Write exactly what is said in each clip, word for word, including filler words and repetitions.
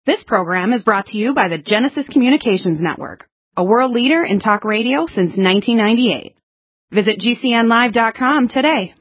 This program is brought to you by the Genesis Communications Network, a world leader in talk radio since nineteen ninety-eight. Visit G C N live dot com today.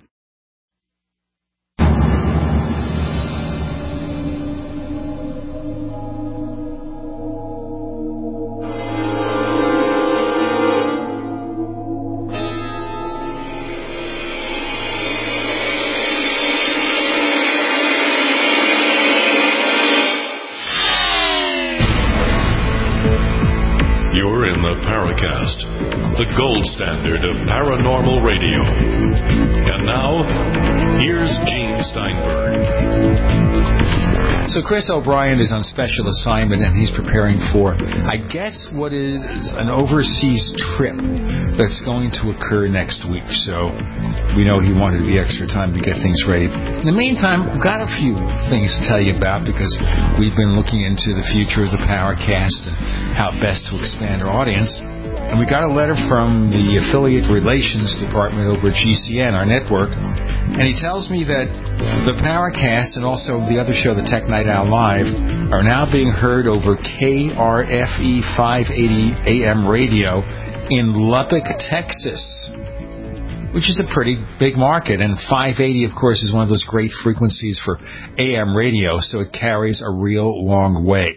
The gold standard of paranormal radio. And now, here's Gene Steinberg. So Chris O'Brien is on special assignment, and he's preparing for, I guess, what is an overseas trip that's going to occur next week. So we know he wanted the extra time to get things ready. In the meantime, we've got a few things to tell you about because we've been looking into the future of the Powercast and how best to expand our audience. And we got a letter from the Affiliate Relations Department over at G C N, our network, and he tells me that the Powercast and also the other show, the Tech Night Owl Live, are now being heard over K R F E five eighty A M radio in Lubbock, Texas, which is a pretty big market. And five eighty, of course, is one of those great frequencies for A M radio, so it carries a real long way.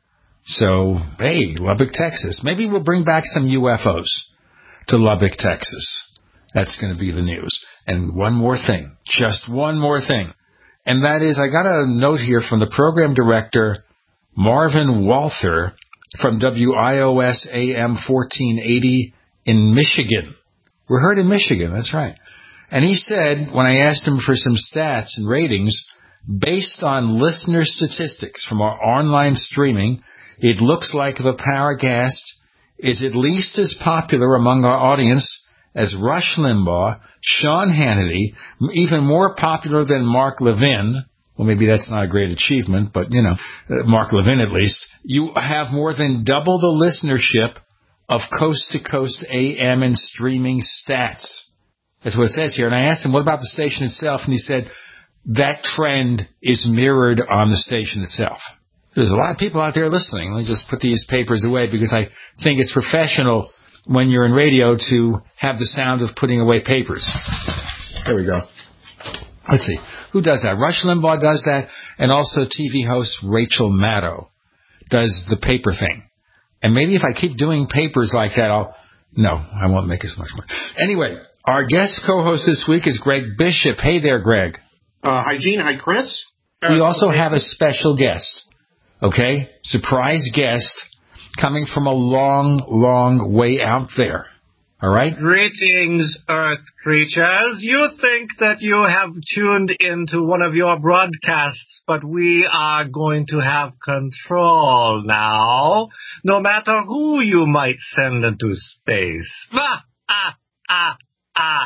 So, hey, Lubbock, Texas. Maybe we'll bring back some U F Os to Lubbock, Texas. That's going to be the news. And one more thing, just one more thing. And that is, I got a note here from the program director, Marvin Walther, from W I O S A M fourteen eighty in Michigan. We're heard in Michigan, that's right. And he said, when I asked him for some stats and ratings, based on listener statistics from our online streaming, it looks like the Powercast is at least as popular among our audience as Rush Limbaugh, Sean Hannity, even more popular than Mark Levin. Well, maybe that's not a great achievement, but, you know, Mark Levin at least. You have more than double the listenership of coast-to-coast A M and streaming stats. That's what it says here. And I asked him, what about the station itself? And he said, that trend is mirrored on the station itself. There's a lot of people out there listening. Let me just put these papers away because I think it's professional when you're in radio to have the sound of putting away papers. There we go. Let's see. Who does that? Rush Limbaugh does that, and also T V host Rachel Maddow does the paper thing. And maybe if I keep doing papers like that, I'll... No, I won't make as much money. Anyway, our guest co-host this week is Greg Bishop. Hey there, Greg. Uh, hi, Gene. Hi, Chris. We also have a special guest. Okay? Surprise guest coming from a long, long way out there. All right? Greetings, Earth creatures. You think that you have tuned into one of your broadcasts, but we are going to have control now, no matter who you might send into space. Ah, ah, ah, ah,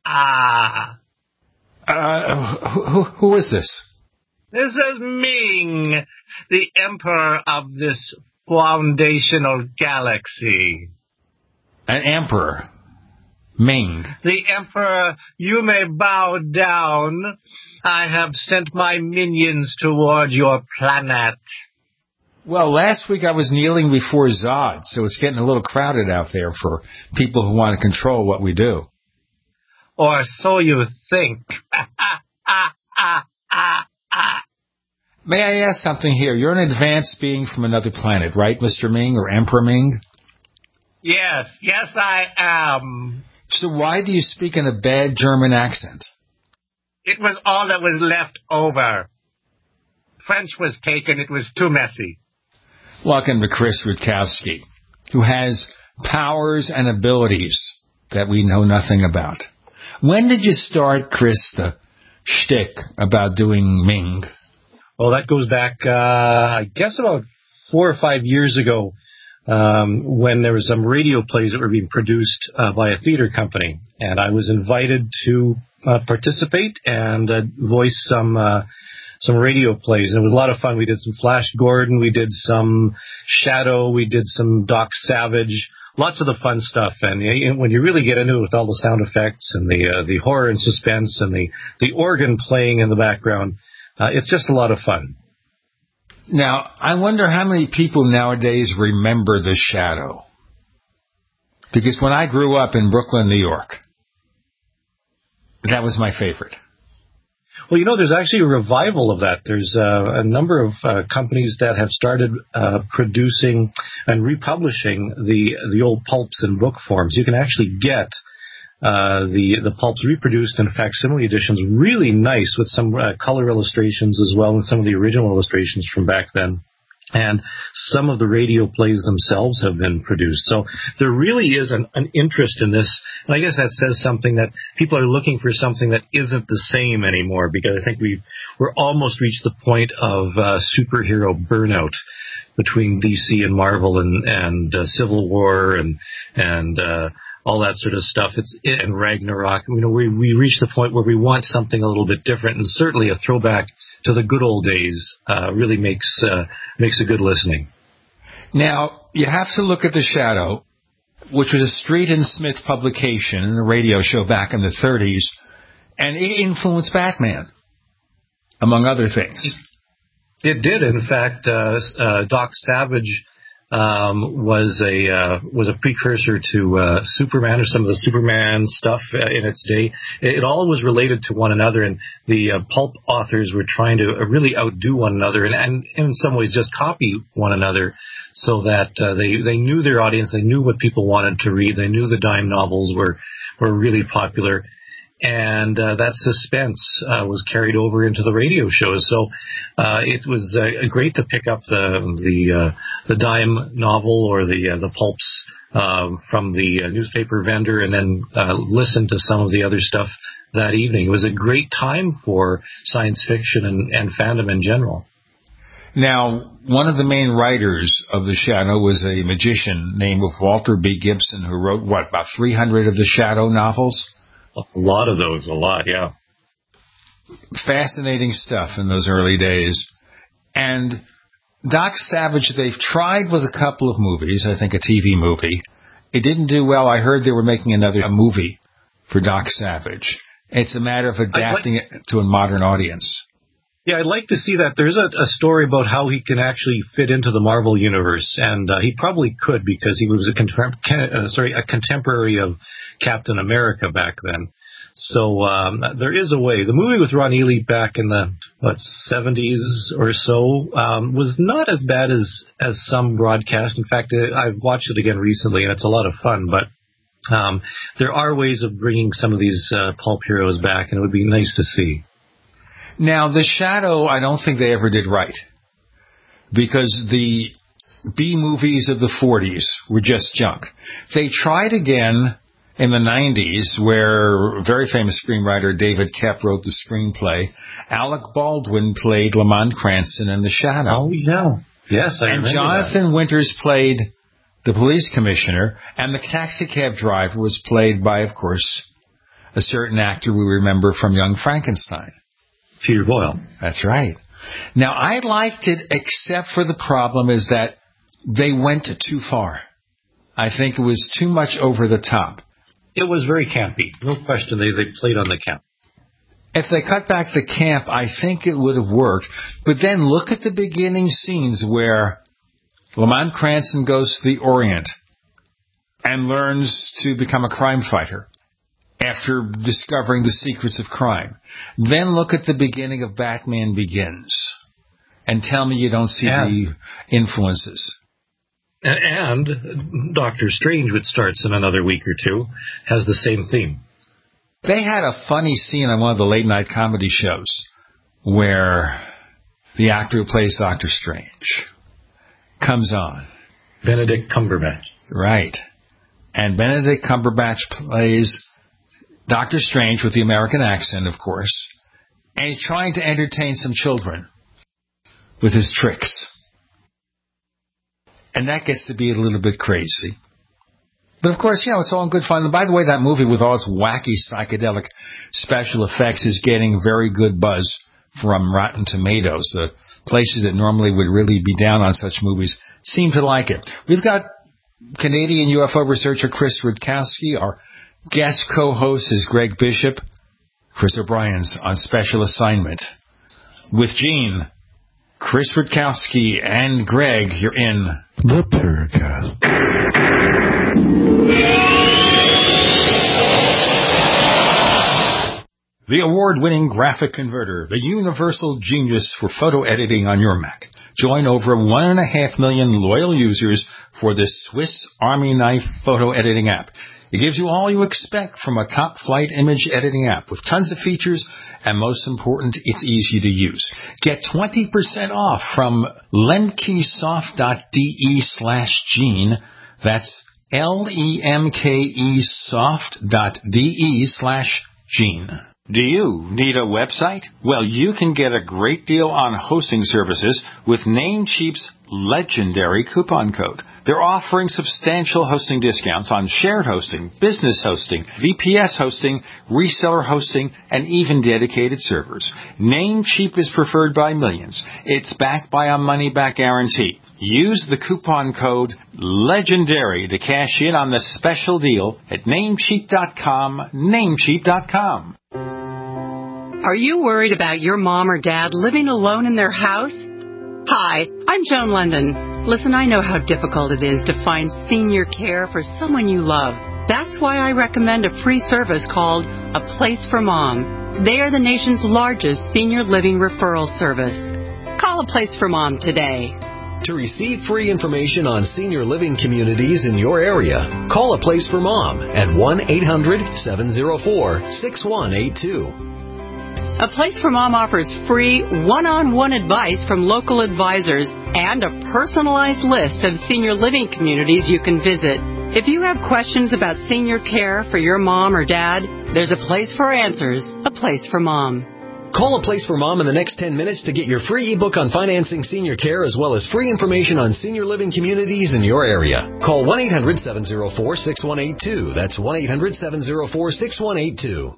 ah. Uh, who, who is this? This is Ming, the emperor of this foundational galaxy. An emperor. Ming. The emperor, you may bow down. I have sent my minions toward your planet. Well, last week I was kneeling before Zod, so it's getting a little crowded out there for people who want to control what we do. Or so you think. Ah, ah, ah, ah, ah. May I ask something here? You're an advanced being from another planet, right, Mister Ming, or Emperor Ming? Yes, yes I am. So why do you speak in a bad German accent? It was all that was left over. French was taken, it was too messy. Welcome to Chris Rutkowski, who has powers and abilities that we know nothing about. When did you start, Chris, the shtick about doing Ming? Well, that goes back, uh, I guess about four or five years ago, um, when there were some radio plays that were being produced uh, by a theater company. And I was invited to uh, participate and uh, voice some uh, some radio plays. And it was a lot of fun. We did some Flash Gordon. We did some Shadow. We did some Doc Savage. Lots of the fun stuff. And uh, when you really get into it with all the sound effects and the uh, the horror and suspense and the, the organ playing in the background, Uh, it's just a lot of fun. Now, I wonder how many people nowadays remember The Shadow. Because when I grew up in Brooklyn, New York, that was my favorite. Well, you know, there's actually a revival of that. There's uh, a number of uh, companies that have started uh, producing and republishing the the old pulps in book forms. You can actually get uh, the the pulps reproduced in facsimile editions, really nice with some uh, color illustrations as well, and some of the original illustrations from back then. And some of the radio plays themselves have been produced. So there really is an, an interest in this. And I guess that says something that people are looking for something that isn't the same anymore, because I think we've, we're almost reached the point of uh, superhero burnout between D C and Marvel and, and uh, Civil War and, and, uh, all that sort of stuff. It's, and Ragnarok. You know, we, we reached the point where we want something a little bit different, and certainly a throwback to the good old days uh, really makes uh, makes a good listening. Now, you have to look at The Shadow, which was a Street and Smith publication and a radio show back in the thirties, and it influenced Batman, among other things. It did. In fact, uh, uh, Doc Savage um, was a uh, was a precursor to uh, Superman, or some of the Superman stuff uh, in its day. It, it all was related to one another, and the uh, pulp authors were trying to uh, really outdo one another, and, and in some ways just copy one another, so that uh, they they knew their audience, they knew what people wanted to read, they knew the dime novels were were really popular. And uh, that suspense uh, was carried over into the radio shows. So uh, it was uh, great to pick up the the uh, the dime novel or the uh, the pulps uh, from the uh, newspaper vendor, and then uh, listen to some of the other stuff that evening. It was a great time for science fiction and, and fandom in general. Now, one of the main writers of The Shadow was a magician named Walter B. Gibson, who wrote, what, about three hundred of the Shadow novels? A lot of those, a lot, yeah. Fascinating stuff in those early days. And Doc Savage, they've tried with a couple of movies, I think a T V movie. It didn't do well. I heard they were making another a movie for Doc Savage. It's a matter of adapting like, it to a modern audience. Yeah, I'd like to see that. There's a, a story about how he can actually fit into the Marvel universe, and uh, he probably could, because he was a, contem- uh, sorry, a contemporary of Captain America back then. So um, there is a way. The movie with Ron Ely back in the what seventies or so um, was not as bad as as some broadcast. In fact, I've watched it again recently, and it's a lot of fun. But um, there are ways of bringing some of these uh, pulp heroes back, and it would be nice to see. Now, The Shadow, I don't think they ever did right, because the B movies of the forties were just junk. They tried again in the nineties, where very famous screenwriter David Koepp wrote the screenplay. Alec Baldwin played Lamont Cranston in The Shadow. Oh, yeah. Yes, I and remember Jonathan that. Winters played the police commissioner, and the taxicab driver was played by, of course, a certain actor we remember from Young Frankenstein. Peter Boyle. That's right. Now, I liked it, except for the problem is that they went too far. I think it was too much over the top. It was very campy. No question. They they played on the camp. If they cut back the camp, I think it would have worked. But then look at the beginning scenes where Lamont Cranston goes to the Orient and learns to become a crime fighter after discovering the secrets of crime. Then look at the beginning of Batman Begins and tell me you don't see yeah. the influences. And Doctor Strange, which starts in another week or two, has the same theme. They had a funny scene on one of the late-night comedy shows where the actor who plays Doctor Strange comes on. Benedict Cumberbatch. Right. And Benedict Cumberbatch plays Doctor Strange with the American accent, of course, and he's trying to entertain some children with his tricks. And that gets to be a little bit crazy. But, of course, you know, it's all in good fun. And by the way, that movie with all its wacky psychedelic special effects is getting very good buzz from Rotten Tomatoes. The places that normally would really be down on such movies seem to like it. We've got Canadian U F O researcher Chris Rutkowski. Our guest co-host is Greg Bishop. Chris O'Brien's on special assignment with Gene Chris Rutkowski and Greg, you're in the Paracast. The award-winning graphic converter, the universal genius for photo editing on your Mac. Join over one and a half million loyal users for this Swiss Army knife photo editing app. It gives you all you expect from a top-flight image editing app with tons of features, and most important, it's easy to use. Get twenty percent off from lemkesoft.de slash gene. That's L-E-M-K-E soft.de slash gene. Do you need a website? Well, you can get a great deal on hosting services with Namecheap's legendary coupon code. They're offering substantial hosting discounts on shared hosting, business hosting, V P S hosting, reseller hosting, and even dedicated servers. Namecheap is preferred by millions. It's backed by a money-back guarantee. Use the coupon code LEGENDARY to cash in on the special deal at namecheap dot com, namecheap dot com. Are you worried about your mom or dad living alone in their house? Hi, I'm Joan London. Listen, I know how difficult it is to find senior care for someone you love. That's why I recommend a free service called A Place for Mom. They are the nation's largest senior living referral service. Call A Place for Mom today. To receive free information on senior living communities in your area, call A Place for Mom at one eight hundred seven oh four six one eight two. A Place for Mom offers free one-on-one advice from local advisors and a personalized list of senior living communities you can visit. If you have questions about senior care for your mom or dad, there's a place for answers, A Place for Mom. Call A Place for Mom in the next ten minutes to get your free ebook on financing senior care as well as free information on senior living communities in your area. Call one eight hundred seven oh four six one eight two. That's one eight hundred seven oh four six one eight two.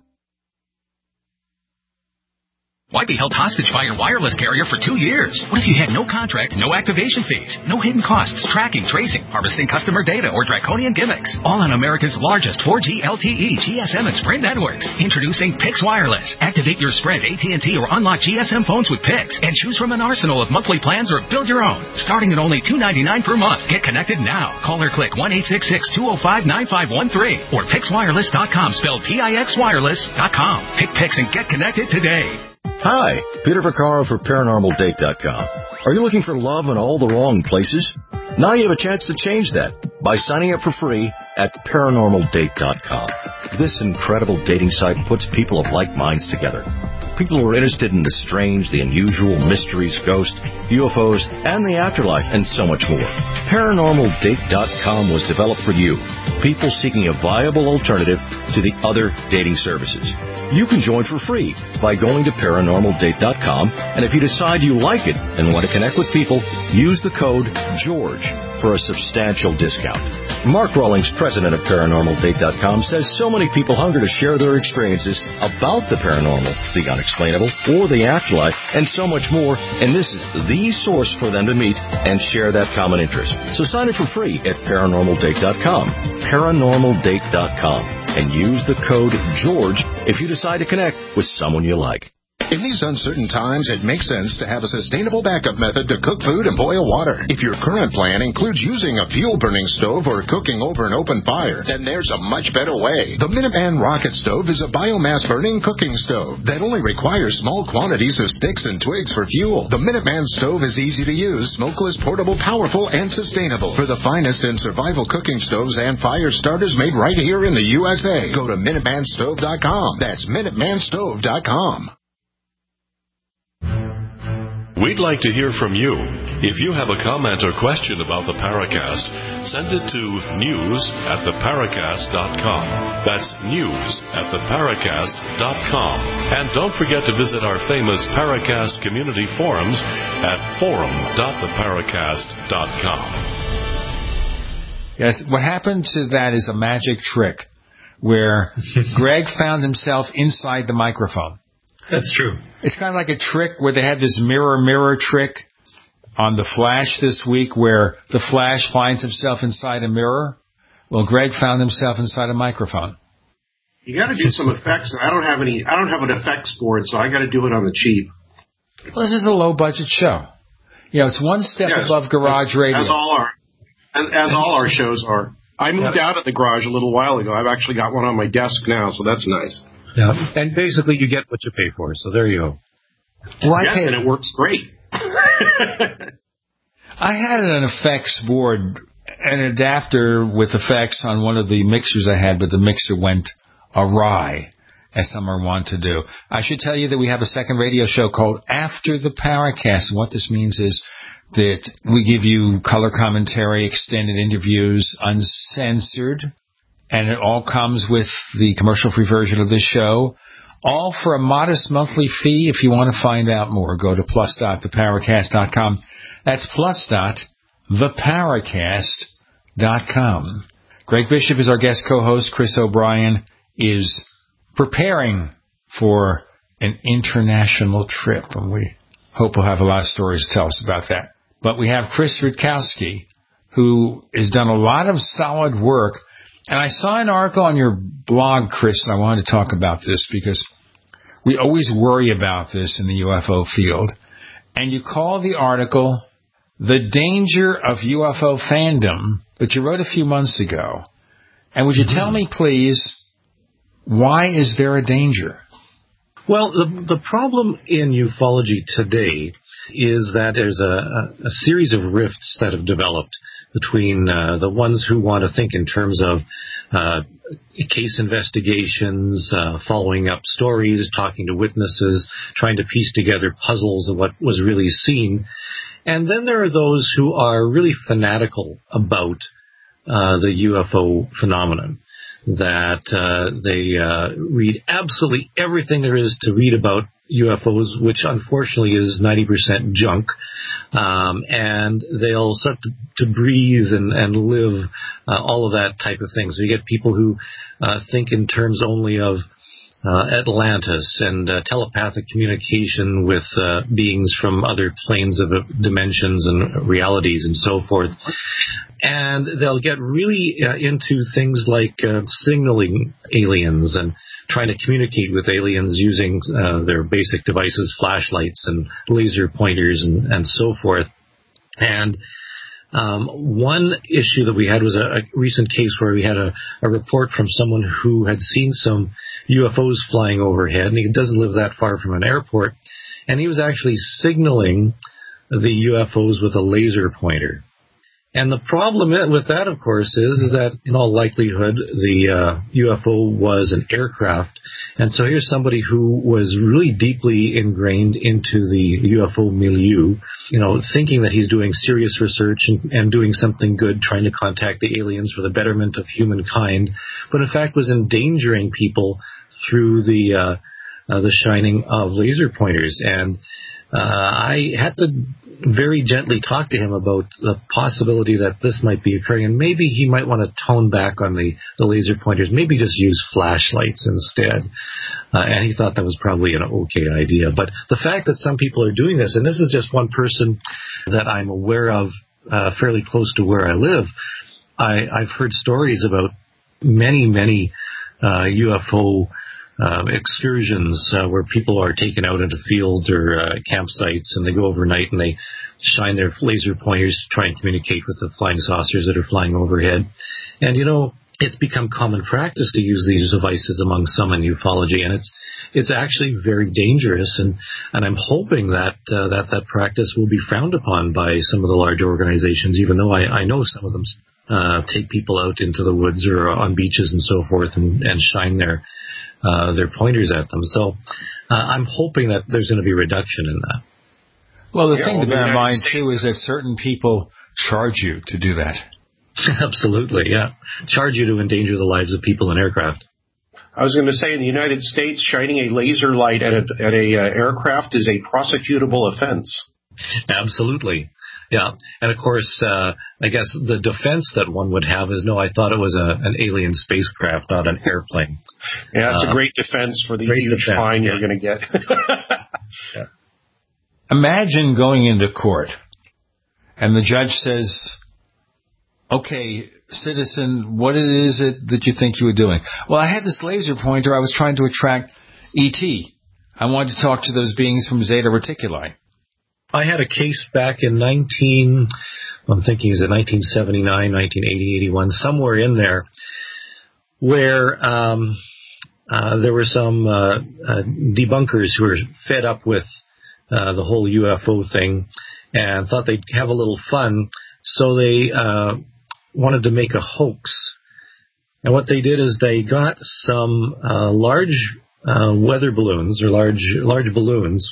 Why be held hostage by your wireless carrier for two years? What if you had no contract, no activation fees, no hidden costs, tracking, tracing, harvesting customer data, or draconian gimmicks? All on America's largest four G L T E, G S M, and Sprint networks. Introducing Pix Wireless. Activate your Sprint, A T and T, or unlock G S M phones with Pix, and choose from an arsenal of monthly plans or build your own. Starting at only two dollars and ninety-nine cents per month. Get connected now. Call or click one eight six six, two oh five, nine five one three or pix wireless dot com, spelled P I X wireless dot com. Pick Pix and get connected today. Hi, Peter Vaccaro for paranormal date dot com. Are you looking for love in all the wrong places? Now you have a chance to change that by signing up for free at paranormal date dot com. This incredible dating site puts people of like minds together. People who are interested in the strange, the unusual, mysteries, ghosts, U F Os, and the afterlife, and so much more. paranormal date dot com was developed for you, people seeking a viable alternative to the other dating services. You can join for free by going to paranormal date dot com, and if you decide you like it and want to connect with people, use the code GEORGE for a substantial discount. Mark Rawlings, president of paranormal date dot com, says so many people hunger to share their experiences about the paranormal, the unexplainable, or the afterlife, and so much more, and this is the source for them to meet and share that common interest. So sign up for free at paranormal date dot com, paranormal date dot com, and use the code GEORGE if you decide to connect with someone you like. In these uncertain times, it makes sense to have a sustainable backup method to cook food and boil water. If your current plan includes using a fuel-burning stove or cooking over an open fire, then there's a much better way. The Minuteman Rocket Stove is a biomass-burning cooking stove that only requires small quantities of sticks and twigs for fuel. The Minuteman Stove is easy to use, smokeless, portable, powerful, and sustainable. For the finest in survival cooking stoves and fire starters made right here in the U S A, go to minuteman stove dot com. That's minuteman stove dot com. We'd like to hear from you. If you have a comment or question about the Paracast, send it to news at the paracast dot com. That's news at the paracast dot com. And don't forget to visit our famous Paracast community forums at forum dot the paracast dot com. Yes, what happened to that is a magic trick where Greg found himself inside the microphone. That's true. It's kind of like a trick where they had this mirror, mirror trick on The Flash this week where the Flash finds himself inside a mirror. Well, Greg found himself inside a microphone. You got to do some effects. I don't have any. I don't have an effects board, so I got to do it on the cheap. Well, this is a low-budget show. You know, it's one step yes, above garage as, radio. As all our, as, as all our shows are. I moved yep. out of the garage a little while ago. I've actually got one on my desk now, so that's nice. Yeah, and basically you get what you pay for, so there you go. Well, yes, and it works great. I had an effects board, an adapter with effects on one of the mixers I had, but the mixer went awry, as some are wont to do. I should tell you that we have a second radio show called After the Paracast, and what this means is that we give you color commentary, extended interviews, uncensored, and it all comes with the commercial-free version of this show, all for a modest monthly fee. If you want to find out more, go to plus dot the paracast dot com. That's plus dot the paracast dot com. Greg Bishop is our guest co-host. Chris O'Brien is preparing for an international trip, and we hope we'll have a lot of stories to tell us about that. But we have Chris Rutkowski, who has done a lot of solid work. And I saw an article on your blog, Chris, and I wanted to talk about this because we always worry about this in the U F O field. And you call the article The Danger of U F O Fandom that you wrote a few months ago. And would you mm-hmm. tell me, please, why is there a danger? Well, the, the problem in ufology today is that there's a, a, a series of rifts that have developed between uh, the ones who want to think in terms of uh, case investigations, uh, following up stories, talking to witnesses, trying to piece together puzzles of what was really seen. And then there are those who are really fanatical about uh, the U F O phenomenon, that uh, they uh, read absolutely everything there is to read about U F Os, which unfortunately is ninety percent junk, um, and they'll start to, to breathe and, and live uh, all of that type of thing. So you get people who uh, think in terms only of uh, Atlantis and uh, telepathic communication with uh, beings from other planes of dimensions and realities and so forth. And they'll get really uh, into things like uh, signaling aliens and trying to communicate with aliens using uh, their basic devices, flashlights and laser pointers and, and so forth. And um, one issue that we had was a, a recent case where we had a, a report from someone who had seen some U F Os flying overhead, and he doesn't live that far from an airport, and he was actually signaling the U F Os with a laser pointer. And the problem with that, of course, is, is that in all likelihood, the uh, U F O was an aircraft. And so here's somebody who was really deeply ingrained into the U F O milieu, you know, thinking that he's doing serious research and, and doing something good, trying to contact the aliens for the betterment of humankind, but in fact was endangering people through the uh, uh, the shining of laser pointers. And uh, I had to very gently talk to him about the possibility that this might be occurring, and maybe he might want to tone back on the, the laser pointers, maybe just use flashlights instead. Uh, and he thought that was probably an okay idea. But the fact that some people are doing this, and this is just one person that I'm aware of uh, fairly close to where I live, I, I've heard stories about many, many uh, U F O Uh, excursions uh, where people are taken out into fields or uh, campsites, and they go overnight and they shine their laser pointers to try and communicate with the flying saucers that are flying overhead. And, you know, it's become common practice to use these devices among some in ufology, and it's it's actually very dangerous. And, and I'm hoping that, uh, that that practice will be frowned upon by some of the large organizations, even though I, I know some of them uh, take people out into the woods or on beaches and so forth and, and shine their Uh, their pointers at them. So uh, I'm hoping that there's going to be a reduction in that. Well, the yeah, thing well, to bear in mind, States too, is that certain people charge you to do that. Absolutely, yeah. Charge you to endanger the lives of people in aircraft. I was going to say, in the United States, shining a laser light at a, at a uh, aircraft is a prosecutable offense. Absolutely. Yeah. And of course, uh, I guess the defense that one would have is, no, I thought it was a, an alien spacecraft, not an airplane. Yeah, it's uh, a great defense for the huge defense, fine yeah. you're going to get. yeah. Imagine going into court and the judge says, okay, citizen, what it is it that you think you were doing? Well, I had this laser pointer. I was trying to attract E T. I wanted to talk to those beings from Zeta Reticuli. I had a case back in nineteen, I'm thinking is it nineteen seventy-nine, nineteen eighty, eighty-one, somewhere in there, where um, uh, there were some uh, uh, debunkers who were fed up with uh, the whole U F O thing and thought they'd have a little fun, so they uh, wanted to make a hoax. And what they did is they got some uh, large uh, weather balloons, or large large balloons,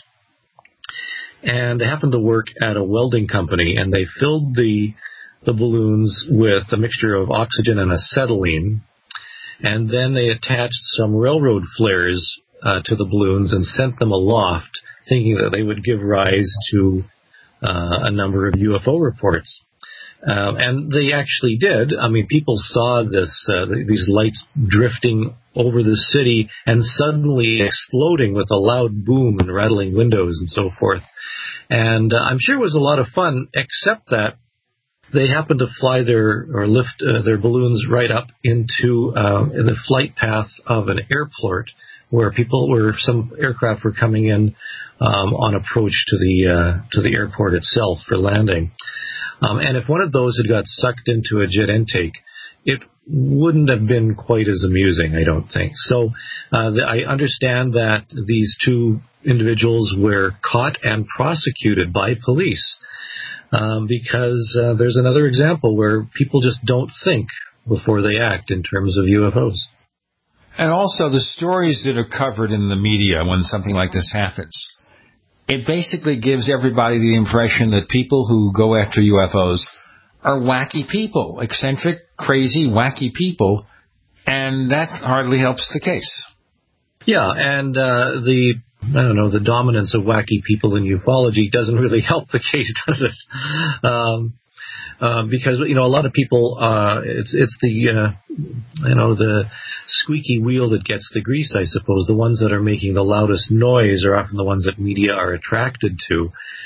and they happened to work at a welding company, and they filled the the balloons with a mixture of oxygen and acetylene, and then they attached some railroad flares uh, to the balloons and sent them aloft, thinking that they would give rise to uh, a number of U F O reports. Um, and they actually did. I mean, people saw this, uh, these lights drifting over the city and suddenly exploding with a loud boom and rattling windows and so forth. And uh, I'm sure it was a lot of fun, except that they happened to fly their, or lift uh, their balloons right up into uh, the flight path of an airport where people were, some aircraft were coming in um, on approach to the, uh, to the airport itself for landing. Um, and if one of those had got sucked into a jet intake, it wouldn't have been quite as amusing, I don't think. So uh, the, I understand that these two individuals were caught and prosecuted by police um, because uh, there's another example where people just don't think before they act in terms of U F Os. And also the stories that are covered in the media when something like this happens, it basically gives everybody the impression that people who go after U F Os are wacky people, eccentric, crazy, wacky people, and that hardly helps the case. Yeah, and uh, the, I don't know, the dominance of wacky people in ufology doesn't really help the case, does it? Um, uh, because, you know, a lot of people, uh, it's it's the, uh, you know, the squeaky wheel that gets the grease, I suppose. The ones that are making the loudest noise are often the ones that media are attracted to.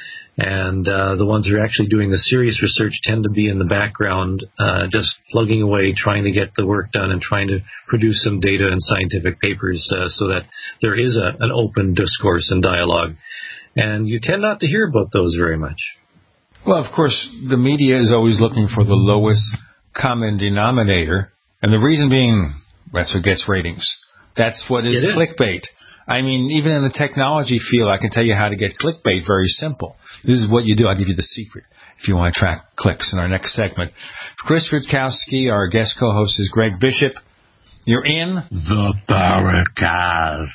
And uh, the ones who are actually doing the serious research tend to be in the background, uh, just plugging away, trying to get the work done and trying to produce some data and scientific papers uh, so that there is a, an open discourse and dialogue. And you tend not to hear about those very much. Well, of course, the media is always looking for the lowest common denominator. And the reason being, that's what gets ratings. That's what is, is clickbait. I mean, even in the technology field, I can tell you how to get clickbait very simple. This is what you do. I'll give you the secret if you want to track clicks in our next segment. Chris Rutkowski, our guest co-host, is Greg Bishop. You're in the Paracast.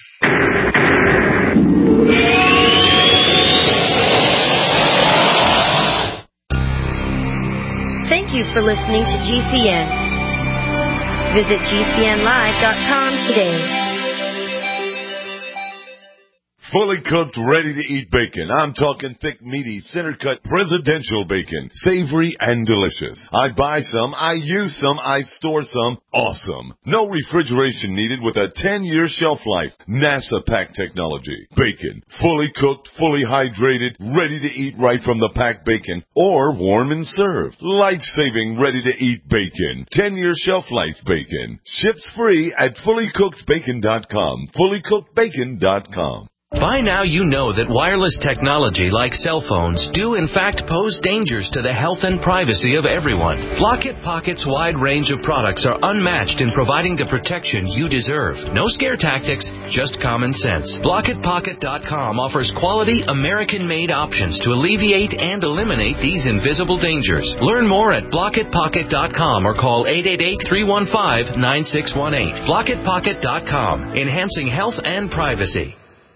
Thank you for listening to G C N. Visit G C N live dot com today. Fully cooked, ready-to-eat bacon. I'm talking thick, meaty, center-cut, presidential bacon. Savory and delicious. I buy some, I use some, I store some. Awesome. No refrigeration needed with a ten-year shelf life. NASA pack technology. Bacon. Fully cooked, fully hydrated, ready to eat right from the packed bacon. Or warm and served. Life-saving, ready-to-eat bacon. ten-year shelf life bacon. Ships free at fully cooked bacon dot com. fully cooked bacon dot com. By now you know that wireless technology like cell phones do in fact pose dangers to the health and privacy of everyone. Blockit Pocket's wide range of products are unmatched in providing the protection you deserve. No scare tactics, just common sense. Blockit Pocket dot com offers quality American-made options to alleviate and eliminate these invisible dangers. Learn more at Blockit Pocket dot com or call eight eight eight, three one five, nine six one eight. Blockit Pocket dot com, enhancing health and privacy.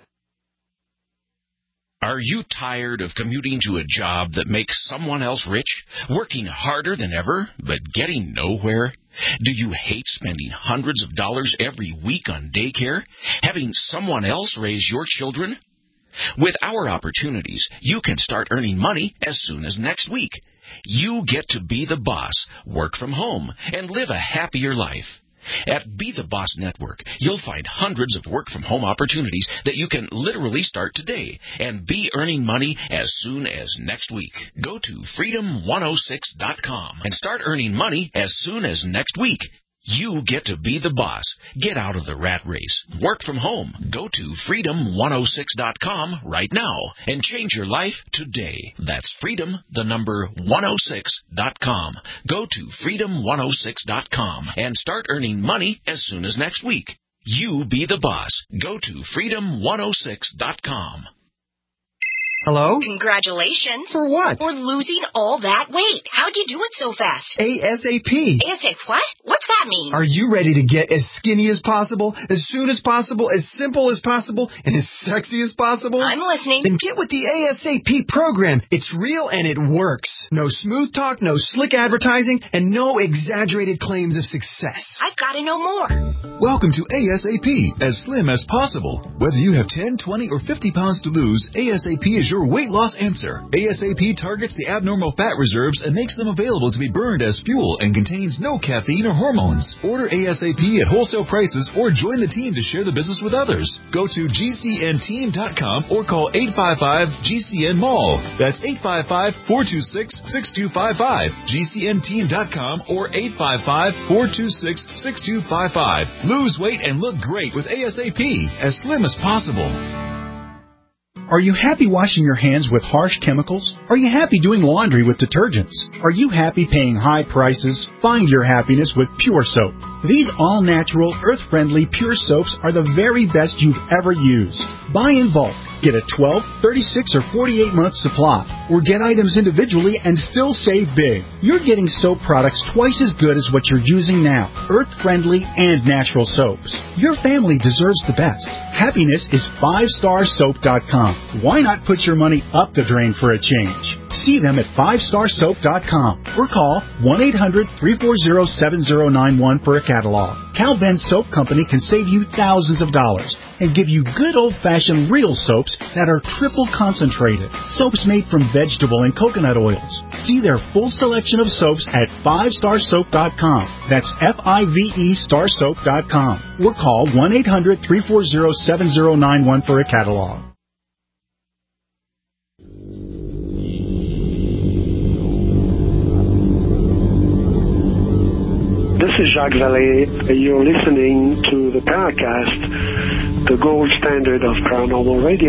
Are you tired of commuting to a job that makes someone else rich, working harder than ever, but getting nowhere? Do you hate spending hundreds of dollars every week on daycare, having someone else raise your children? With our opportunities, you can start earning money as soon as next week. You get to be the boss, work from home, and live a happier life. At Be The Boss Network, you'll find hundreds of work-from-home opportunities that you can literally start today and be earning money as soon as next week. Go to freedom one oh six dot com and start earning money as soon as next week. You get to be the boss. Get out of the rat race. Work from home. Go to freedom one oh six dot com right now and change your life today. That's freedom, the number one oh six dot com. Go to freedom one oh six dot com and start earning money as soon as next week. You be the boss. Go to freedom one oh six dot com. Hello? Congratulations. For what? For losing all that weight. How'd you do it so fast? ASAP. ASAP what? What's that mean? Are you ready to get as skinny as possible, as soon as possible, as simple as possible, and as sexy as possible? I'm listening. Then get with the ASAP program. It's real and it works. No smooth talk, no slick advertising, and no exaggerated claims of success. I've got to know more. Welcome to ASAP, as slim as possible. Whether you have ten, twenty, or fifty pounds to lose, ASAP is your weight loss answer. ASAP targets the abnormal fat reserves and makes them available to be burned as fuel and contains no caffeine or hormones. Order ASAP at wholesale prices or join the team to share the business with others. Go to G C N team dot com or call eight five five G C N mall. That's eight five five, four two six, six two five five. G C N team dot com or eight five five, four two six, six two five five. Lose weight and look great with ASAP, as slim as possible. Are you happy washing your hands with harsh chemicals? Are you happy doing laundry with detergents? Are you happy paying high prices? Find your happiness with Pure Soap. These all-natural, earth-friendly Pure Soaps are the very best you've ever used. Buy in bulk. Get a twelve, thirty-six, or forty-eight month supply. Or get items individually and still save big. You're getting soap products twice as good as what you're using now. Earth-friendly and natural soaps. Your family deserves the best. Happiness is five star soap dot com. Why not put your money up the drain for a change? See them at five star soap dot com or call one eight hundred, three four zero, seven zero nine one for a catalog. Cal Ben Soap Company can save you thousands of dollars and give you good old-fashioned real soaps that are triple concentrated. Soaps made from vegetable and coconut oils. See their full selection of soaps at five star soap dot com. That's F I V E star soap dot com. Or call one eight hundred, three four zero, seven zero nine one for a catalog. This is Jacques Vallée. You're listening to the Paracast, the gold standard of paranormal radio.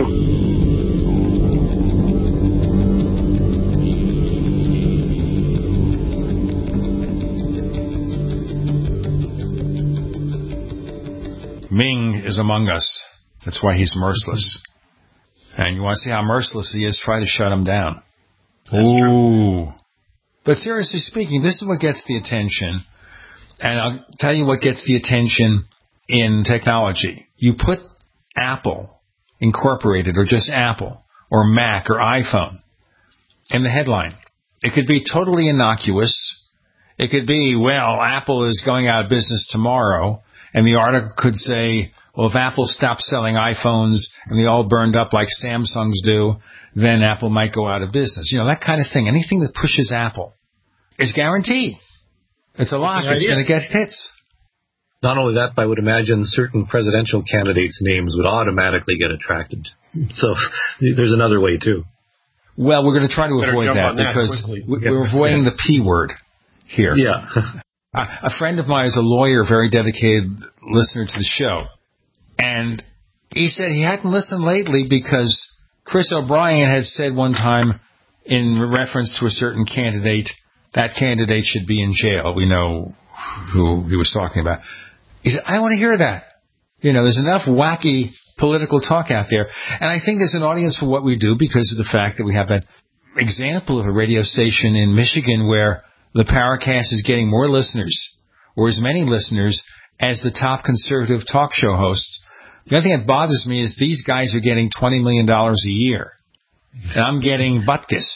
Ming is among us. That's why he's merciless. And you want to see how merciless he is, try to shut him down. That's Ooh. True. But seriously speaking, this is what gets the attention. And I'll tell you what gets the attention in technology. You put Apple Incorporated, or just Apple, or Mac, or iPhone in the headline. It could be totally innocuous. It could be, well, Apple is going out of business tomorrow. And the article could say, well, if Apple stops selling iPhones and they all burned up like Samsung's do, then Apple might go out of business. You know, that kind of thing. Anything that pushes Apple is guaranteed. It's a lock. It's going to get hits. Not only that, but I would imagine certain presidential candidates' names would automatically get attracted. So there's another way, too. Well, we're going to try to Better avoid that, that because quickly. we're avoiding the P word here. Yeah. A friend of mine is a lawyer, very dedicated listener to the show. And he said he hadn't listened lately because Chris O'Brien had said one time in reference to a certain candidate, that candidate should be in jail. We know who he was talking about. He said, I want to hear that. You know, there's enough wacky political talk out there. And I think there's an audience for what we do because of the fact that we have that example of a radio station in Michigan where the Paracast is getting more listeners, or as many listeners, as the top conservative talk show hosts. The other thing that bothers me is these guys are getting twenty million dollars a year. And I'm getting butkus.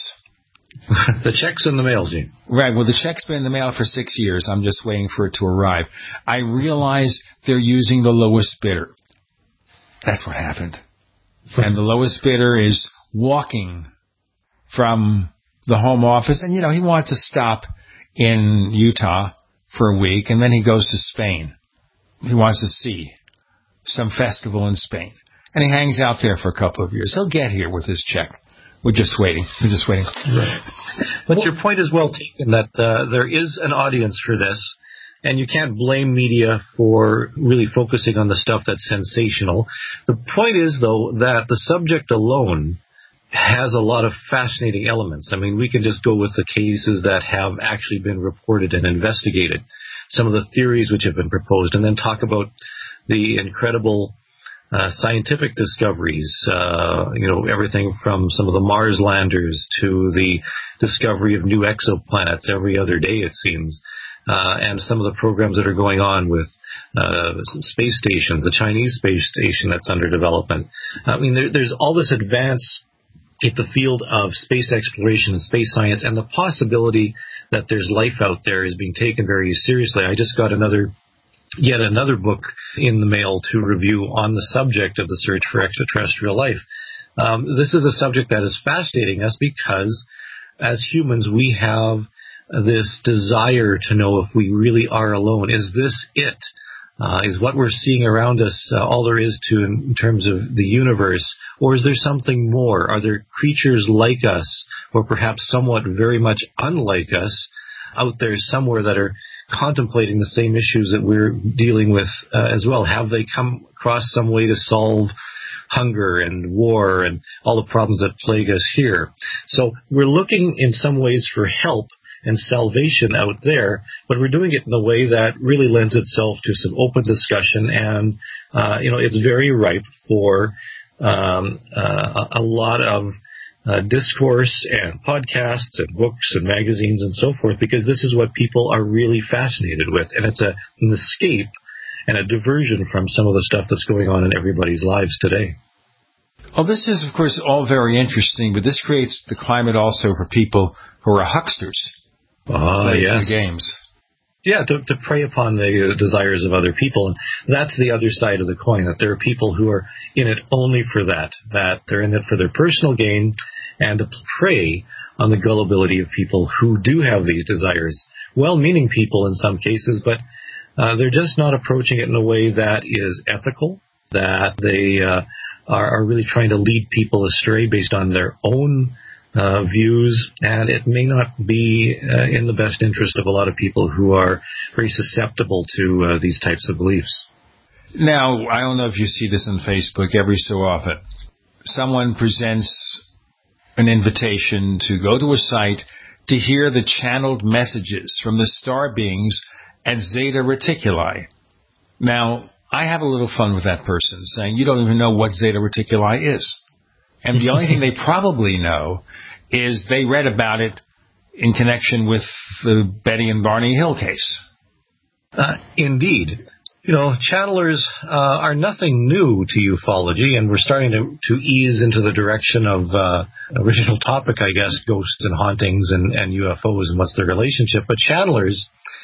The check's in the mail, Gene. Right. Well, the check's been in the mail for six years. I'm just waiting for it to arrive. I realize they're using the lowest bidder. That's what happened. And the lowest bidder is walking from the home office. And, you know, he wants to stop in Utah for a week, and then he goes to Spain. He wants to see some festival in Spain. And he hangs out there for a couple of years. He'll get here with his check. We're just waiting. We're just waiting. Right. But well, your point is well taken that uh, there is an audience for this. And you can't blame media for really focusing on the stuff that's sensational. The point is, though, that the subject alone has a lot of fascinating elements. I mean, we can just go with the cases that have actually been reported and investigated, some of the theories which have been proposed, and then talk about the incredible uh, scientific discoveries, uh, you know, everything from some of the Mars landers to the discovery of new exoplanets every other day, it seems. Uh, and some of the programs that are going on with uh, space stations, the Chinese space station that's under development. I mean, there, there's all this advance in the field of space exploration and space science, and the possibility that there's life out there is being taken very seriously. I just got another, yet another book in the mail to review on the subject of the search for extraterrestrial life. Um, this is a subject that is fascinating us because, as humans, we have this desire to know if we really are alone. Is this it? Uh, is what we're seeing around us uh, all there is to in, in terms of the universe? Or is there something more? Are there creatures like us, or perhaps somewhat very much unlike us, out there somewhere that are contemplating the same issues that we're dealing with uh, as well? Have they come across some way to solve hunger and war and all the problems that plague us here? So we're looking in some ways for help and salvation out there, but we're doing it in a way that really lends itself to some open discussion, and uh, you know, it's very ripe for um, uh, a lot of uh, discourse and podcasts and books and magazines and so forth, because this is what people are really fascinated with, and it's a, an escape and a diversion from some of the stuff that's going on in everybody's lives today. Well, this is, of course, all very interesting, but this creates the climate also for people who are hucksters. Ah, uh, yes. Games. Yeah, to, to prey upon the desires of other people. And that's the other side of the coin, that there are people who are in it only for that, that they're in it for their personal gain and to prey on the gullibility of people who do have these desires. Well-meaning people in some cases, but uh, they're just not approaching it in a way that is ethical, that they uh, are, are really trying to lead people astray based on their own Uh, views, and it may not be uh, in the best interest of a lot of people who are very susceptible to uh, these types of beliefs. Now, I don't know if you see this on Facebook every so often. Someone presents an invitation to go to a site to hear the channeled messages from the star beings at Zeta Reticuli. Now, I have a little fun with that person, saying you don't even know what Zeta Reticuli is. And the only thing they probably know is they read about it in connection with the Betty and Barney Hill case. Uh, indeed. You know, channelers uh, are nothing new to ufology, and we're starting to, to ease into the direction of uh, original topic, I guess, ghosts and hauntings and, and U F Os and what's their relationship. But channelers,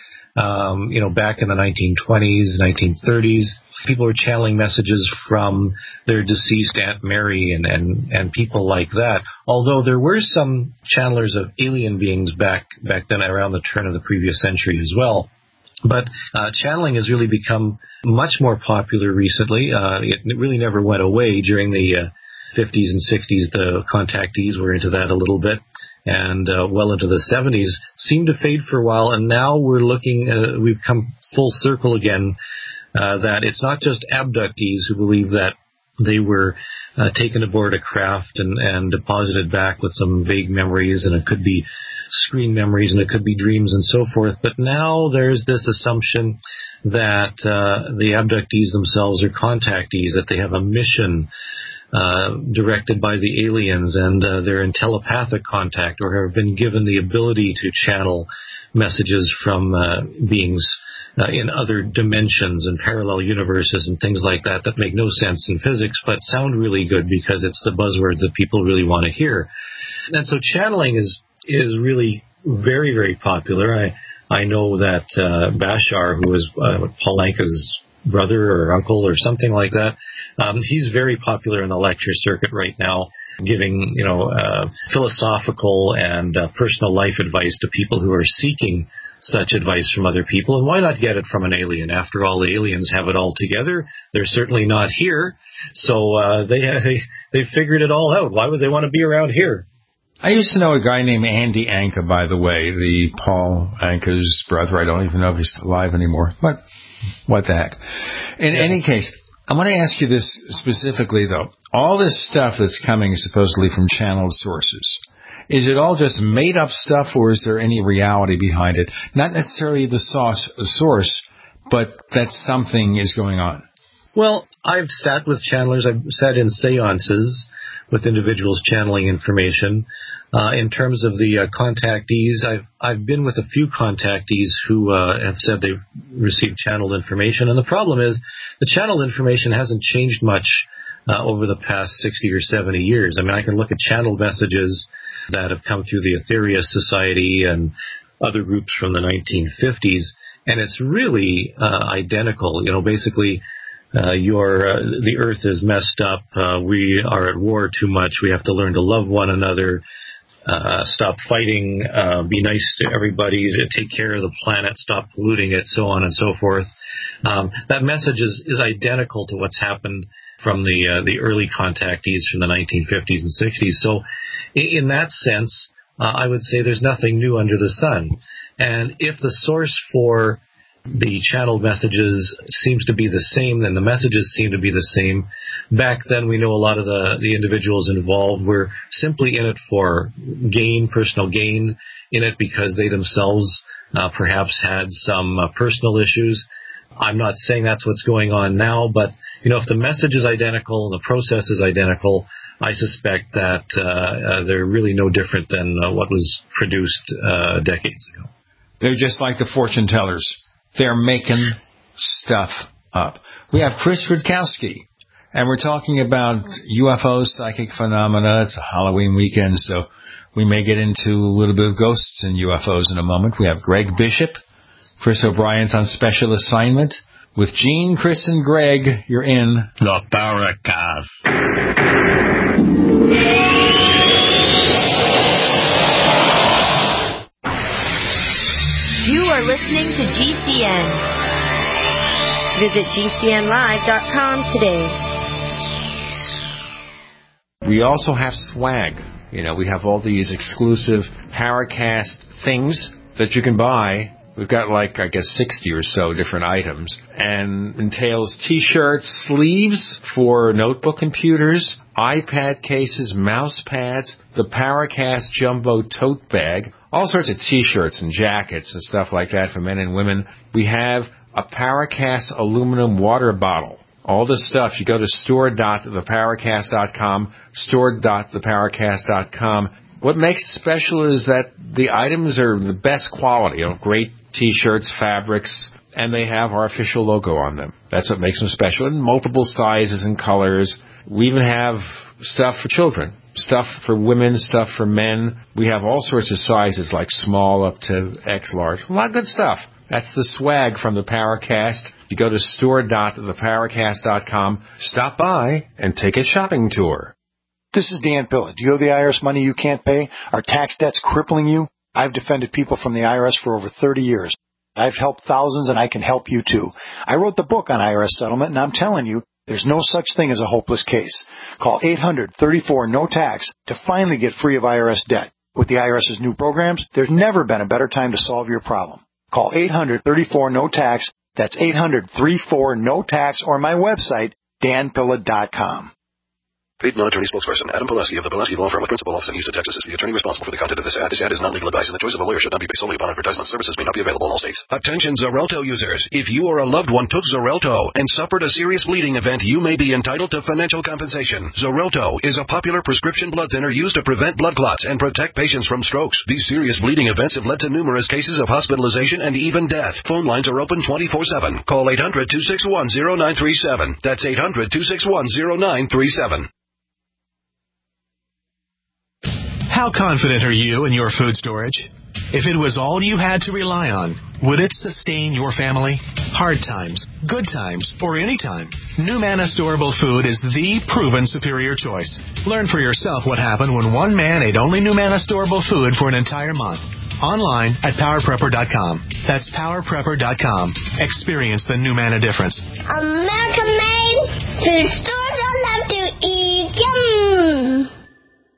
um, you know, back in the nineteen twenties, nineteen thirties, people were channeling messages from their deceased Aunt Mary and, and, and people like that. Although there were some channelers of alien beings back back then around the turn of the previous century as well. But uh, channeling has really become much more popular recently. Uh, it, it really never went away during the uh, fifties and sixties. The contactees were into that a little bit. And uh, well into the seventies, seemed to fade for a while. And now we're looking, uh, we've come full circle again. Uh, that it's not just abductees who believe that they were uh, taken aboard a craft and, and deposited back with some vague memories, and it could be screen memories, and it could be dreams and so forth. But now there's this assumption that uh, the abductees themselves are contactees, that they have a mission uh, directed by the aliens, and uh, they're in telepathic contact or have been given the ability to channel messages from uh, beings Uh, in other dimensions and parallel universes and things like that that make no sense in physics but sound really good because it's the buzzwords that people really want to hear. And so channeling is is really very, very popular. I I know that uh, Bashar, who is uh, Paul Anka's brother or uncle or something like that, um, he's very popular in the lecture circuit right now, giving, you know, uh, philosophical and uh, personal life advice to people who are seeking such advice from other people. And why not get it from an alien? After all, the aliens have it all together. They're certainly not here. So uh, they, they they figured it all out. Why would they want to be around here? I used to know a guy named Andy Anka, by the way, the Paul Anka's brother. I don't even know if he's alive anymore. But what the heck. In yeah. any case, I want to ask you this specifically, though. All this stuff that's coming supposedly from channeled sources, is it all just made-up stuff, or is there any reality behind it? Not necessarily the source, source, but that something is going on. Well, I've sat with channelers. I've sat in seances with individuals channeling information. Uh, in terms of the uh, contactees, I've I've been with a few contactees who uh, have said they've received channeled information. And the problem is the channeled information hasn't changed much uh, over the past sixty or seventy years. I mean, I can look at channeled messages that have come through the Aetherius Society and other groups from the nineteen fifties, and it's really uh, identical. You know, basically, uh, your uh, the Earth is messed up. Uh, we are at war too much. We have to learn to love one another. Uh, stop fighting, uh, be nice to everybody, to take care of the planet, stop polluting it, so on and so forth. Um, that message is, is identical to what's happened from the uh, the early contactees from the nineteen fifties and sixties. So in, in that sense, uh, I would say there's nothing new under the sun. And if the source for the channeled messages seems to be the same, then the messages seem to be the same. Back then, we know a lot of the, the individuals involved were simply in it for gain, personal gain, in it because they themselves uh, perhaps had some uh, personal issues. I'm not saying that's what's going on now, but you know, if the message is identical, the process is identical, I suspect that uh, uh, they're really no different than uh, what was produced uh, decades ago. They're just like the fortune tellers. They're making stuff up. We have Chris Rutkowski, and we're talking about U F Os, psychic phenomena. It's a Halloween weekend, so we may get into a little bit of ghosts and U F Os in a moment. We have Greg Bishop. Chris O'Brien's on special assignment. With Gene, Chris, and Greg, you're in The Paracast. You are listening to G C N. Visit G C N live dot com today. We also have swag. You know, we have all these exclusive Paracast things that you can buy. We've got like, I guess, sixty or so different items. And entails T-shirts, sleeves for notebook computers, iPad cases, mouse pads, the Paracast Jumbo Tote Bag, all sorts of T-shirts and jackets and stuff like that for men and women. We have a Paracast aluminum water bottle. All this stuff, you go to store dot the paracast dot com, store dot the paracast dot com. What makes it special is that the items are the best quality, you know, great T-shirts, fabrics, and they have our official logo on them. That's what makes them special, in multiple sizes and colors. We even have stuff for children, stuff for women, stuff for men. We have all sorts of sizes, like small up to X large. A lot of good stuff. That's the swag from the Paracast. You go to store dot the paracast dot com, stop by, and take a shopping tour. This is Dan Pilla. Do you owe the I R S money you can't pay? Are tax debts crippling you? I've defended people from the I R S for over thirty years. I've helped thousands, and I can help you too. I wrote the book on I R S settlement, and I'm telling you, there's no such thing as a hopeless case. Call eight hundred thirty-four no tax to finally get free of I R S debt. With the IRS's new programs, there's never been a better time to solve your problem. Call eight hundred thirty-four no tax. That's eight hundred thirty-four no tax, or my website, dan pilla dot com. Paid non-attorney spokesperson Adam Pileski of the Pileski Law Firm with principal office in Houston, Texas, is the attorney responsible for the content of this ad. This ad is not legal advice, and the choice of a lawyer should not be based solely upon advertisement. Services may not be available in all states. Attention Xarelto users. If you or a loved one took Xarelto and suffered a serious bleeding event, you may be entitled to financial compensation. Xarelto is a popular prescription blood thinner used to prevent blood clots and protect patients from strokes. These serious bleeding events have led to numerous cases of hospitalization and even death. Phone lines are open twenty-four seven. Call eight hundred two six one zero nine three seven. That's eight hundred two six one zero nine three seven. How confident are you in your food storage? If it was all you had to rely on, would it sustain your family? Hard times, good times, or any time, NuManna Storable Food is the proven superior choice. Learn for yourself what happened when one man ate only NuManna Storable Food for an entire month. Online at power prepper dot com. That's power prepper dot com. Experience the NuManna difference. American made food stores I love to eat. Yum!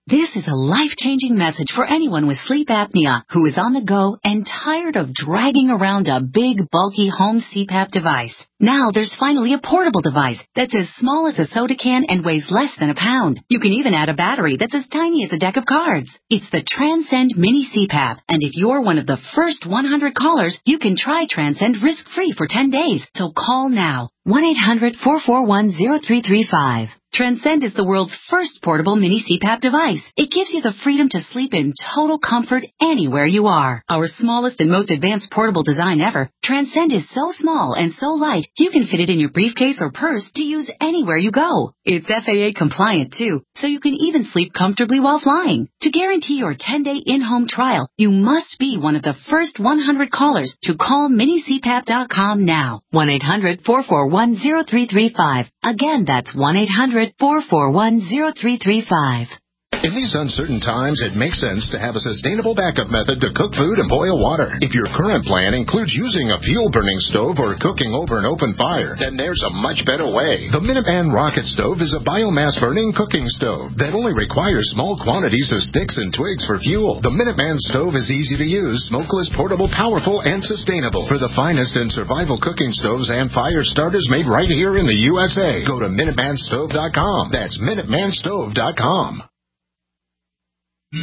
This is a life-changing message for anyone with sleep apnea who is on the go and tired of dragging around a big, bulky home C PAP device. Now there's finally a portable device that's as small as a soda can and weighs less than a pound. You can even add a battery that's as tiny as a deck of cards. It's the Transcend Mini C PAP, and if you're one of the first one hundred callers, you can try Transcend risk-free for ten days. So call now. one eight hundred four four one zero three three five. Transcend is the world's first portable mini C PAP device. It gives you the freedom to sleep in total comfort anywhere you are. Our smallest and most advanced portable design ever, Transcend is so small and so light, you can fit it in your briefcase or purse to use anywhere you go. It's F A A compliant too, so you can even sleep comfortably while flying. To guarantee your ten-day in-home trial, you must be one of the first one hundred callers to call mini C PAP dot com now. one eight hundred four four one zero three three five. Again, that's one eight hundred four four one zero three three five. In these uncertain times, it makes sense to have a sustainable backup method to cook food and boil water. If your current plan includes using a fuel-burning stove or cooking over an open fire, then there's a much better way. The Minuteman Rocket Stove is a biomass-burning cooking stove that only requires small quantities of sticks and twigs for fuel. The Minuteman Stove is easy to use, smokeless, portable, powerful, and sustainable. For the finest in survival cooking stoves and fire starters made right here in the U S A, go to Minuteman Stove dot com. That's Minuteman Stove dot com. This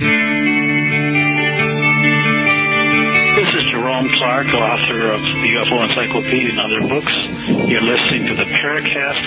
is Jerome Clark, author of the U F O Encyclopedia and other books. You're listening to the Paracast.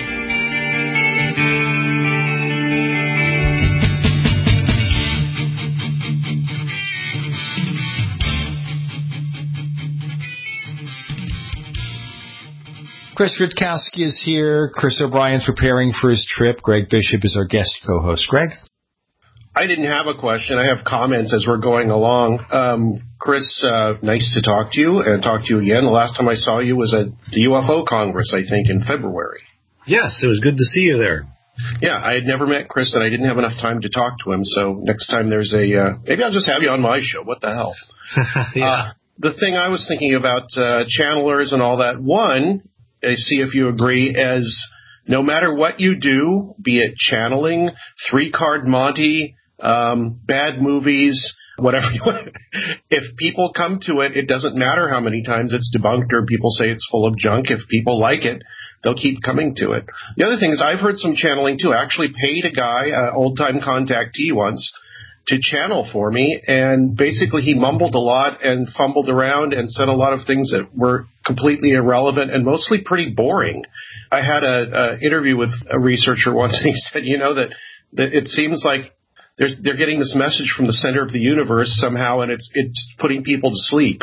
Chris Rutkowski is here. Chris O'Brien's preparing for his trip. Greg Bishop is our guest co-host. Greg? I didn't have a question. I have comments as we're going along. Um, Chris, uh, nice to talk to you and talk to you again. The last time I saw you was at the U F O Congress, I think, in February. Yes, it was good to see you there. Yeah, I had never met Chris, and I didn't have enough time to talk to him. So next time there's a uh, – maybe I'll just have you on my show. What the hell? yeah. Uh, the thing I was thinking about uh, channelers and all that, one, I see if you agree, as no matter what you do, be it channeling, three-card Monty – Um, bad movies, whatever you want. If people come to it, it doesn't matter how many times it's debunked or people say it's full of junk. If people like it, they'll keep coming to it. The other thing is I've heard some channeling too. I actually paid a guy, an old-time contactee once, to channel for me, and basically he mumbled a lot and fumbled around and said a lot of things that were completely irrelevant and mostly pretty boring. I had an interview with a researcher once, and he said, you know, that, that it seems like They're, they're getting this message from the center of the universe somehow, and it's it's putting people to sleep.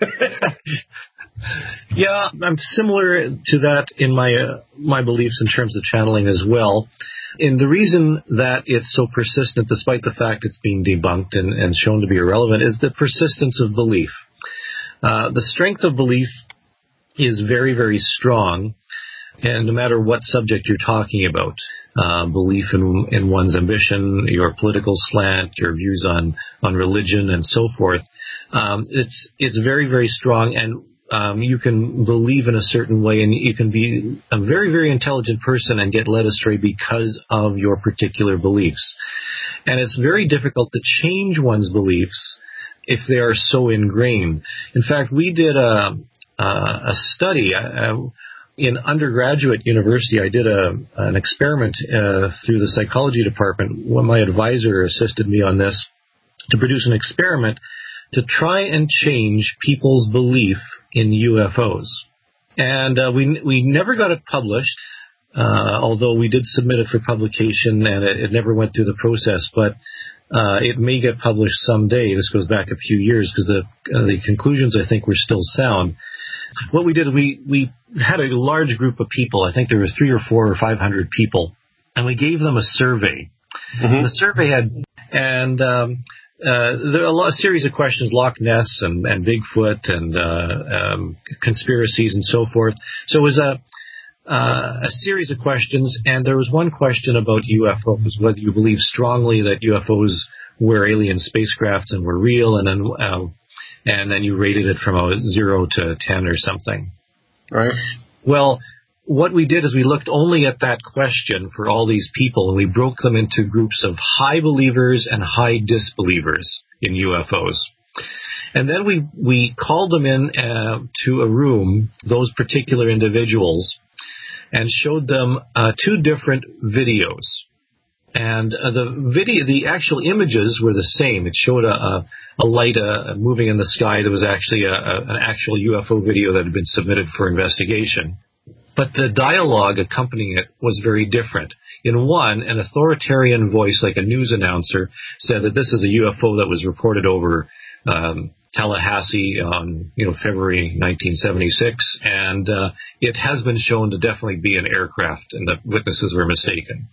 Yeah, I'm similar to that in my uh, my beliefs in terms of channeling as well. And the reason that it's so persistent, despite the fact it's being debunked and, and shown to be irrelevant, is the persistence of belief. Uh, the strength of belief is very, very strong, and no matter what subject you're talking about, uh, belief in, in one's ambition, your political slant, your views on, on religion, and so forth, um, it's it's very, very strong, and um, you can believe in a certain way, and you can be a very, very intelligent person and get led astray because of your particular beliefs. And it's very difficult to change one's beliefs if they are so ingrained. In fact, we did a, a, a study uh, in undergraduate university. I did a, an experiment uh, through the psychology department when my advisor assisted me on this, to produce an experiment to try and change people's belief in U F Os. And uh, we we never got it published, uh, although we did submit it for publication, and it, it never went through the process. But uh, it may get published someday. This goes back a few years, because the uh, the conclusions, I think, were still sound. What we did, we we had a large group of people. I think there were three or four or five hundred people, and we gave them a survey. Mm-hmm. The survey had and um, uh, there were a, lot, a series of questions: Loch Ness and, and Bigfoot and uh, um, conspiracies and so forth. So it was a uh, a series of questions, and there was one question about U F Os, whether you believe strongly that U F Os were alien spacecrafts and were real, and then uh, and then you rated it from a zero to ten or something. Right. Well, what we did is we looked only at that question for all these people, and we broke them into groups of high believers and high disbelievers in U F Os. And then we, we called them in uh, to a room, those particular individuals, and showed them uh, two different videos. And uh, the video, the actual images were the same. It showed a, a, a light uh, moving in the sky. There was actually a, a, an actual U F O video that had been submitted for investigation. But the dialogue accompanying it was very different. In one, an authoritarian voice, like a news announcer, said that this is a U F O that was reported over um, Tallahassee on, you know, February nineteen seventy-six, and uh, it has been shown to definitely be an aircraft, and the witnesses were mistaken.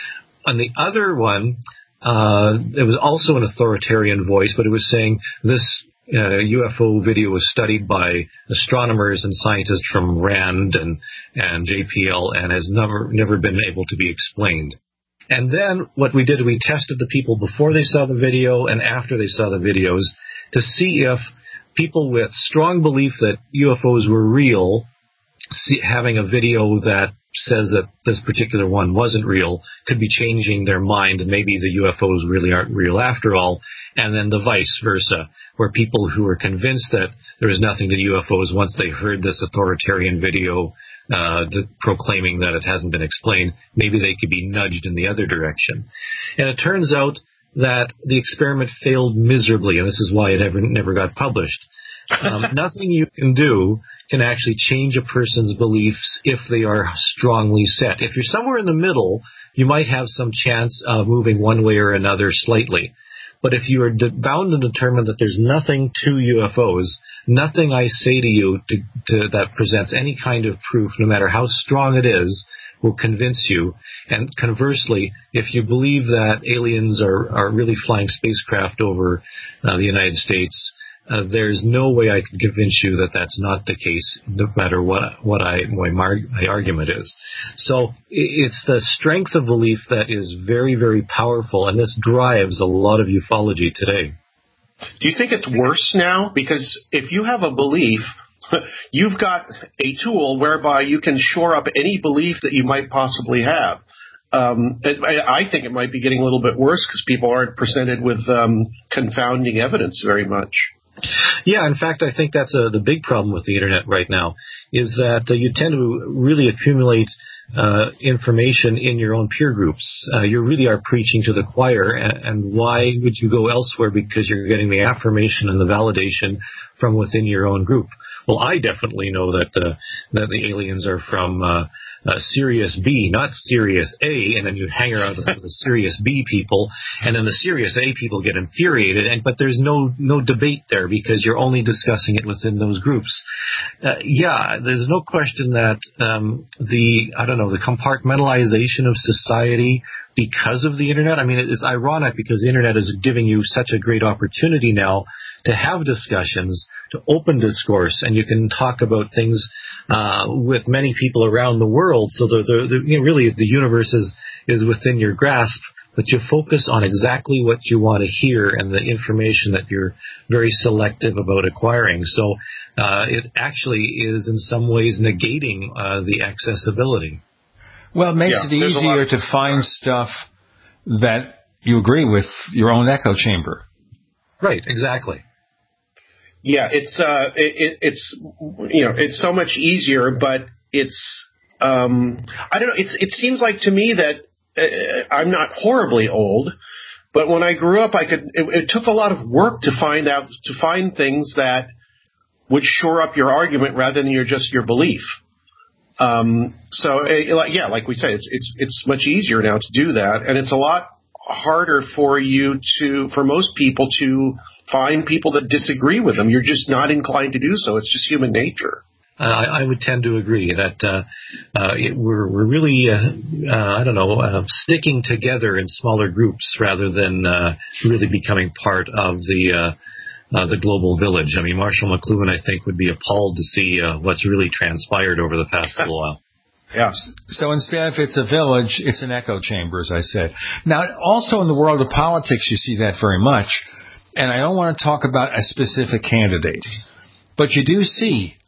On the other one, uh, it was also an authoritarian voice, but it was saying this uh, U F O video was studied by astronomers and scientists from RAND and, and J P L and has never never been able to be explained. And then what we did, we tested the people before they saw the video and after they saw the videos to see if people with strong belief that U F Os were real, see, having a video that says that this particular one wasn't real, could be changing their mind and maybe the U F Os really aren't real after all, and then the vice versa, where people who were convinced that there was nothing to U F Os, once they heard this authoritarian video uh, the, proclaiming that it hasn't been explained, maybe they could be nudged in the other direction. And it turns out that the experiment failed miserably, and this is why it ever, never got published. Um, nothing you can do can actually change a person's beliefs if they are strongly set. If you're somewhere in the middle, you might have some chance of moving one way or another slightly. But if you are de- bound and determined that there's nothing to U F Os, nothing I say to you to, to, that presents any kind of proof, no matter how strong it is, will convince you. And conversely, if you believe that aliens are, are really flying spacecraft over uh, the United States, Uh, there's no way I can convince you that that's not the case, no matter what what I my, mar- my argument is. So it's the strength of belief that is very, very powerful, and this drives a lot of ufology today. Do you think it's worse now? Because if you have a belief, you've got a tool whereby you can shore up any belief that you might possibly have. Um, I, I think it might be getting a little bit worse because people aren't presented with um, confounding evidence very much. Yeah, in fact, I think that's a, the big problem with the Internet right now, is that uh, you tend to really accumulate uh, information in your own peer groups. Uh, you really are preaching to the choir, and, and why would you go elsewhere? Because you're getting the affirmation and the validation from within your own group. Well, I definitely know that uh, that the aliens are from uh, uh, Sirius B, not Sirius A, and then you hang around with the Sirius B people, and then the Sirius A people get infuriated, and but there's no no debate there because you're only discussing it within those groups. Uh, yeah, there's no question that um, the, I don't know, the compartmentalization of society because of the Internet. I mean, it's ironic because the Internet is giving you such a great opportunity now to have discussions, to open discourse, and you can talk about things uh, with many people around the world. So the, the, the, you know, really the universe is, is within your grasp, but you focus on exactly what you want to hear and the information that you're very selective about acquiring. So uh, it actually is in some ways negating uh, the accessibility. Well, it makes yeah, it easier to find stuff that you agree with your own echo chamber. Right, exactly. Yeah, it's uh, it, it, it's you know, it's so much easier, but it's um, I don't know. It's it seems like to me that uh, I'm not horribly old, but when I grew up, I could. It, it took a lot of work to find out to find things that would shore up your argument rather than your just your belief. Um, so uh, yeah, like we say, it's it's it's much easier now to do that, and it's a lot harder for you to for most people to find people that disagree with them. You're just not inclined to do so. It's just human nature. Uh, I, I would tend to agree that uh, uh, it, we're, we're really, uh, uh, I don't know, uh, sticking together in smaller groups rather than uh, really becoming part of the uh, uh, the global village. I mean, Marshall McLuhan, I think, would be appalled to see uh, what's really transpired over the past little while. Yeah. So instead, if it's a village, it's an echo chamber, as I said. Now, also in the world of politics, you see that very much. And I don't want to talk about a specific candidate, but you do see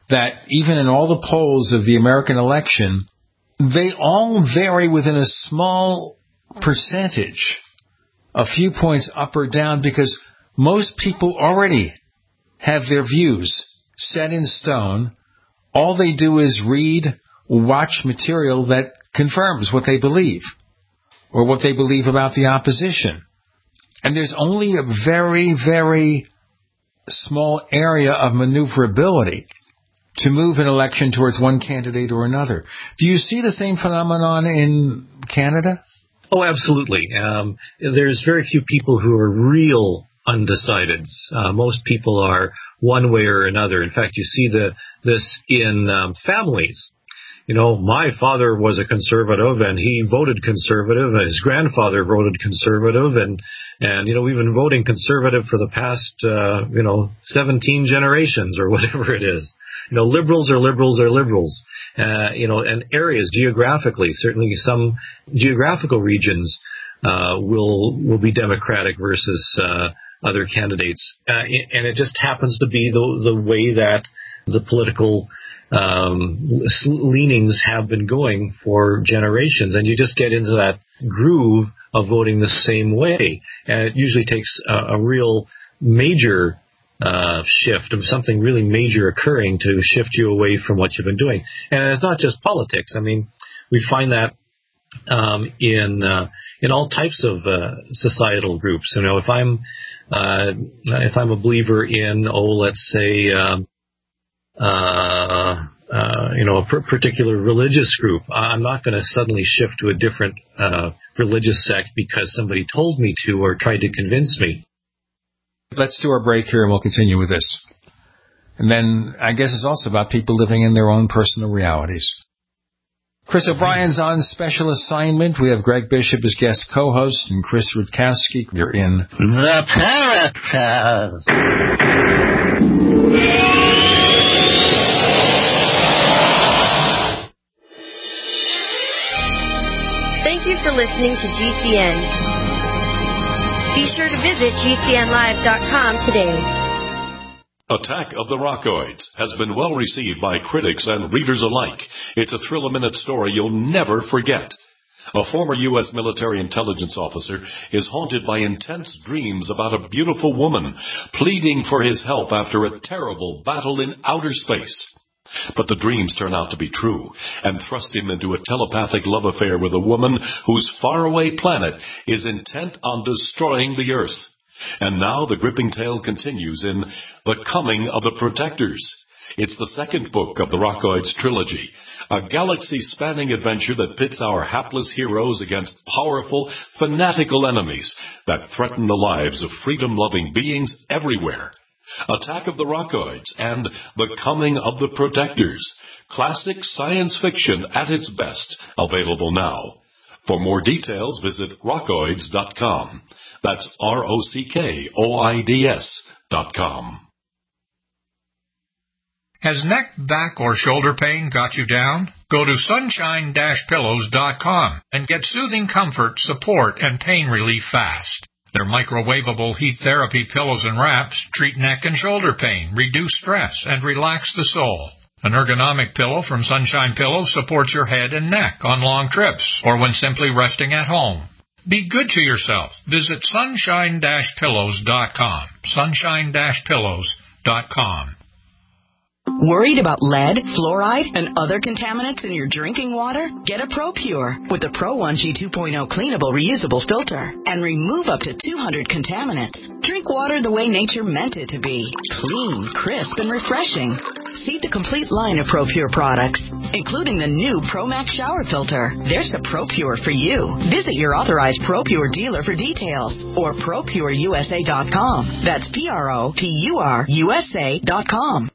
that even in all the polls of the American election, they all vary within a small percentage, a few points up or down, because most people already have their views set in stone. All they do is read, watch material that confirms what they believe or what they believe about the opposition. And there's only a very, very small area of maneuverability to move an election towards one candidate or another. Do you see the same phenomenon in Canada? Oh, absolutely. Um, there's very few people who are real undecideds. Uh, most people are one way or another. In fact, you see the this in um, families. You know, my father was a conservative and he voted conservative, and his grandfather voted conservative, and, and, you know, we've been voting conservative for the past, uh, you know, seventeen generations or whatever it is. You know, liberals are liberals are liberals. Uh, you know, and areas geographically, certainly some geographical regions, uh, will, will be Democratic versus, uh, other candidates. Uh, and it just happens to be the, the way that the political um, leanings have been going for generations, and you just get into that groove of voting the same way. And it usually takes a, a real major uh, shift of something really major occurring to shift you away from what you've been doing. And it's not just politics. I mean, we find that um, in uh, in all types of uh, societal groups. You know, if I'm uh, if I'm a believer in, oh, let's say. Um, Uh, uh, you know, a per- particular religious group, I'm not going to suddenly shift to a different uh, religious sect because somebody told me to or tried to convince me. Let's do our break here and we'll continue with this. And then I guess it's also about people living in their own personal realities. Chris O'Brien's on special assignment. We have Greg Bishop as guest co-host and Chris Rutkowski. You're in The Paracast. Thank you for listening to G C N. Be sure to visit G C N live dot com today. Attack of the Rockoids has been well received by critics and readers alike. It's a thrill-a-minute story you'll never forget. A former U S military intelligence officer is haunted by intense dreams about a beautiful woman pleading for his help after a terrible battle in outer space. But the dreams turn out to be true and thrust him into a telepathic love affair with a woman whose faraway planet is intent on destroying the Earth. And now the gripping tale continues in The Coming of the Protectors. It's the second book of the Rockoids trilogy, a galaxy-spanning adventure that pits our hapless heroes against powerful, fanatical enemies that threaten the lives of freedom-loving beings everywhere. Attack of the Rockoids and The Coming of the Protectors. Classic science fiction at its best. Available now. For more details, visit rockoids dot com. That's R O C K O I D S dot com. Has neck, back, or shoulder pain got you down? Go to sunshine dash pillows dot com and get soothing comfort, support, and pain relief fast. Their microwavable heat therapy pillows and wraps treat neck and shoulder pain, reduce stress, and relax the soul. An ergonomic pillow from Sunshine Pillows supports your head and neck on long trips or when simply resting at home. Be good to yourself. Visit sunshine dash pillows dot com. sunshine dash pillows dot com. Worried about lead, fluoride, and other contaminants in your drinking water? Get a ProPure with the Pro one G two point oh cleanable reusable filter and remove up to two hundred contaminants. Drink water the way nature meant it to be. Clean, crisp, and refreshing. See the complete line of ProPure products, including the new ProMax shower filter. There's a ProPure for you. Visit your authorized ProPure dealer for details or pro pure U S A dot com. That's P R O P U R U S A dot com.